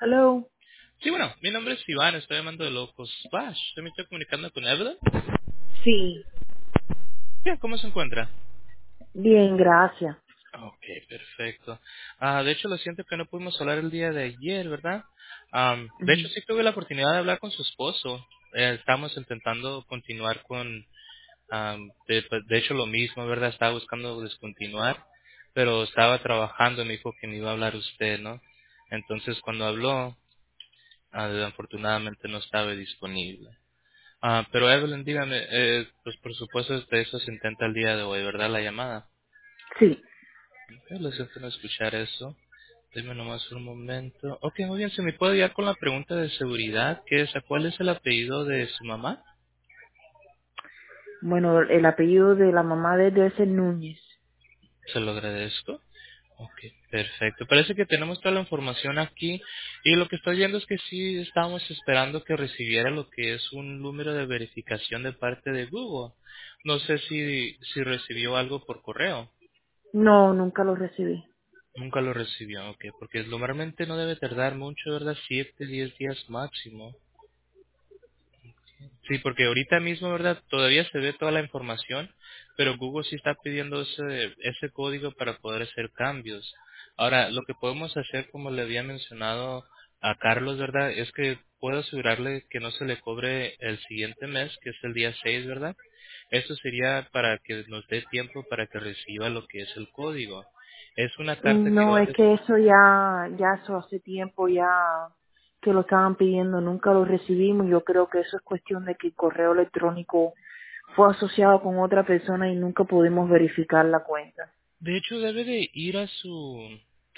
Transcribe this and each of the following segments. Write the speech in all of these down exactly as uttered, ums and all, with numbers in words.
Hello. Sí, bueno, mi nombre es Iván, estoy llamando de Locos Splash. ¿Se me estoy comunicando con Evelyn? Sí, Sí, ¿cómo se encuentra? bien, gracias. Ok, perfecto. Ah, de hecho, lo siento que no pudimos hablar el día de ayer, ¿verdad? Am, de hecho, Ujú. sí tuve la oportunidad de hablar con su esposo. Eh, estamos intentando continuar con, am, de, pues, de hecho, lo mismo, ¿verdad? Estaba buscando descontinuar, pero estaba trabajando y me dijo que me iba a hablar usted, ¿no? Entonces, cuando habló, ah, afortunadamente no estaba disponible. Ah, pero Evelyn, dígame, eh, pues por supuesto de eso se intenta el día de hoy, ¿verdad? La llamada. Sí. Ok, lo siento no escuchar eso. Dime nomás un momento. Ok, muy bien, ¿se me puede guiar con la pregunta de seguridad? ¿Qué es, ¿Cuál es el apellido de su mamá? Bueno, el apellido de la mamá de él debe ser Núñez. Se lo agradezco. Ok, perfecto. Parece que tenemos toda la información aquí y lo que estoy viendo es que sí estamos esperando que recibiera lo que es un número de verificación de parte de Google. No sé si, si recibió algo por correo. No, nunca lo recibí. Nunca lo recibió, ok, porque normalmente no debe tardar mucho, ¿verdad? Siete, diez días máximo. Sí, porque ahorita mismo, ¿verdad? Todavía se ve toda la información, pero Google sí está pidiendo ese, ese código para poder hacer cambios. Ahora, lo que podemos hacer, como le había mencionado a Carlos, ¿verdad? Es que puedo asegurarle que no se le cobre el siguiente mes, que es el día seis, ¿verdad? Esto sería para que nos dé tiempo para que reciba lo que es el código. Es una carta que No, va a es que eso ya, ya eso hace tiempo ya que lo estaban pidiendo, nunca lo recibimos. Yo creo que eso es cuestión de que el correo electrónico fue asociado con otra persona y nunca pudimos verificar la cuenta. De hecho, debe de ir a su,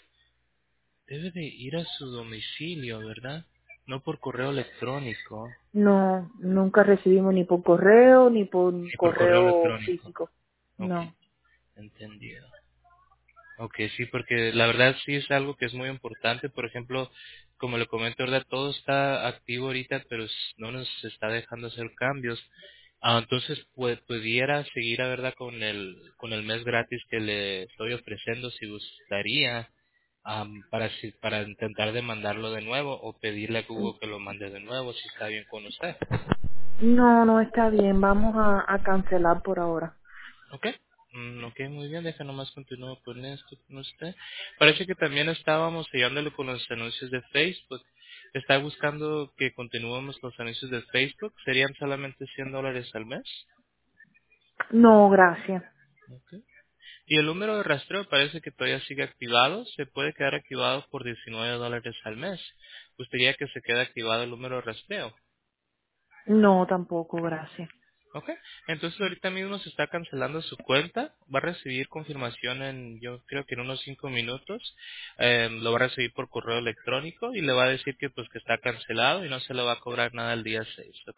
debe de ir a su domicilio, ¿verdad? No por correo electrónico. No, nunca recibimos ni por correo ni por Sí, por correo correo electrónico. físico. Ok, No. entendido. Ok, sí, porque la verdad sí es algo que es muy importante. Por ejemplo, como le comento, ¿verdad? Todo está activo ahorita, pero s- no nos está dejando hacer cambios. Ah, entonces, pues, pudiera seguir, la verdad, con el, con el mes gratis que le estoy ofreciendo, si gustaría, am, para, si- para intentar demandarlo de nuevo o pedirle a Google que lo mande de nuevo, si está bien con usted. No, no está bien. Vamos a, a cancelar por ahora. Ok. Mm, ok, muy bien, deja nomás continuar con esto con usted. Parece que también estábamos sellándole con los anuncios de Facebook. ¿Está buscando que continuemos los anuncios de Facebook? ¿Serían solamente cien dólares al mes? No, gracias. Ok. Y el número de rastreo parece que todavía sigue activado. Se puede quedar activado por diecinueve dólares al mes. ¿Gustaría que se quede activado el número de rastreo? No, tampoco, gracias. Ok, entonces ahorita mismo se está cancelando su cuenta, va a recibir confirmación en, yo creo que en unos cinco minutos, eh, lo va a recibir por correo electrónico y le va a decir que pues que está cancelado y no se le va a cobrar nada el día seis, ¿ok?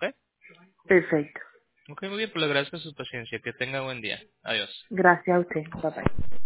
Perfecto. Ok, muy bien, pues le agradezco su paciencia, que tenga buen día, adiós. Gracias a usted. Bye bye.